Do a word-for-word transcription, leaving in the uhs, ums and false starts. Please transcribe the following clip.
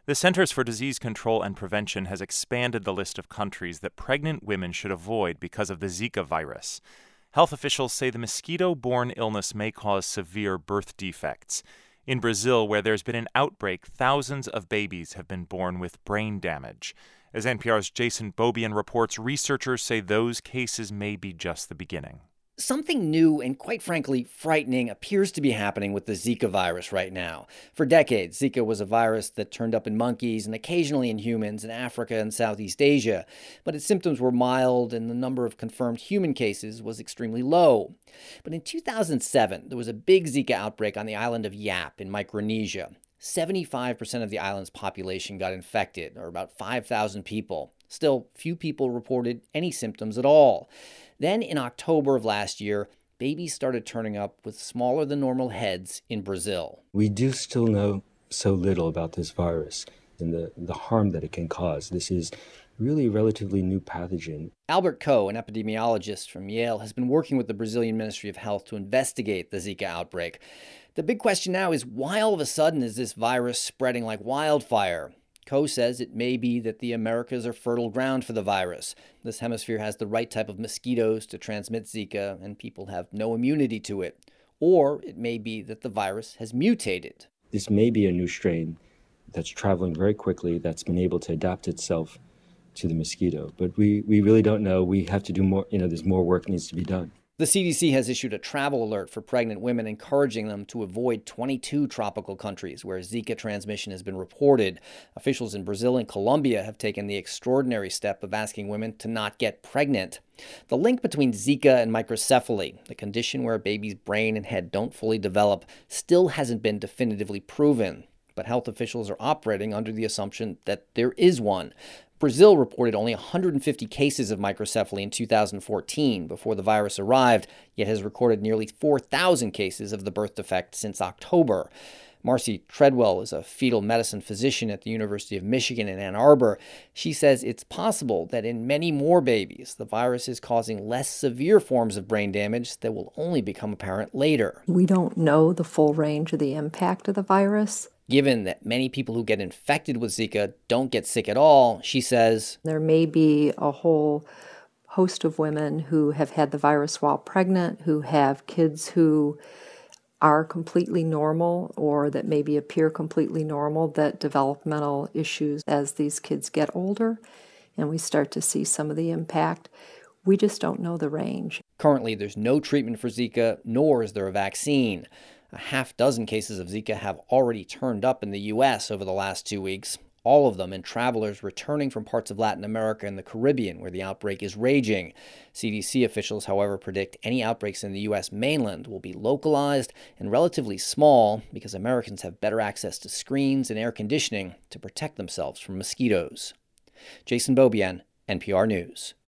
The Centers for Disease Control and Prevention has expanded the list of countries that pregnant women should avoid because of the Zika virus. Health officials say the mosquito-borne illness may cause severe birth defects. In Brazil, where there's been an outbreak, thousands of babies have been born with brain damage. As N P R's Jason Beaubien reports, researchers say those cases may be just the beginning. Something new and, quite frankly, frightening appears to be happening with the Zika virus right now. For decades, Zika was a virus that turned up in monkeys and occasionally in humans in Africa and Southeast Asia. But its symptoms were mild and the number of confirmed human cases was extremely low. But in two thousand seven, there was a big Zika outbreak on the island of Yap in Micronesia. seventy-five percent of the island's population got infected, or about five thousand people. Still, few people reported any symptoms at all. Then, in October of last year, babies started turning up with smaller than normal heads in Brazil. We do still know so little about this virus and the, the harm that it can cause. This is really a relatively new pathogen. Albert Coe, an epidemiologist from Yale, has been working with the Brazilian Ministry of Health to investigate the Zika outbreak. The big question now is, why all of a sudden is this virus spreading like wildfire? Coe says it may be that the Americas are fertile ground for the virus. This hemisphere has the right type of mosquitoes to transmit Zika, and people have no immunity to it. Or it may be that the virus has mutated. This may be a new strain that's traveling very quickly, that's been able to adapt itself to the mosquito. But we, we really don't know. We have to do more, you know, there's more work needs to be done. The C D C has issued a travel alert for pregnant women, encouraging them to avoid twenty-two tropical countries where Zika transmission has been reported. Officials in Brazil and Colombia have taken the extraordinary step of asking women to not get pregnant. The link between Zika and microcephaly, the condition where a baby's brain and head don't fully develop, still hasn't been definitively proven. But health officials are operating under the assumption that there is one. Brazil reported only one hundred fifty cases of microcephaly in two thousand fourteen before the virus arrived, yet has recorded nearly four thousand cases of the birth defect since October. Marcy Treadwell is a fetal medicine physician at the University of Michigan in Ann Arbor. She says it's possible that in many more babies, the virus is causing less severe forms of brain damage that will only become apparent later. We don't know the full range of the impact of the virus. Given that many people who get infected with Zika don't get sick at all, she says, there may be a whole host of women who have had the virus while pregnant, who have kids who are completely normal or that maybe appear completely normal, that developmental issues as these kids get older and we start to see some of the impact. We just don't know the range. Currently, there's no treatment for Zika, nor is there a vaccine. A half dozen cases of Zika have already turned up in the U S over the last two weeks, all of them in travelers returning from parts of Latin America and the Caribbean where the outbreak is raging. C D C officials, however, predict any outbreaks in the U S mainland will be localized and relatively small because Americans have better access to screens and air conditioning to protect themselves from mosquitoes. Jason Beaubien, N P R News.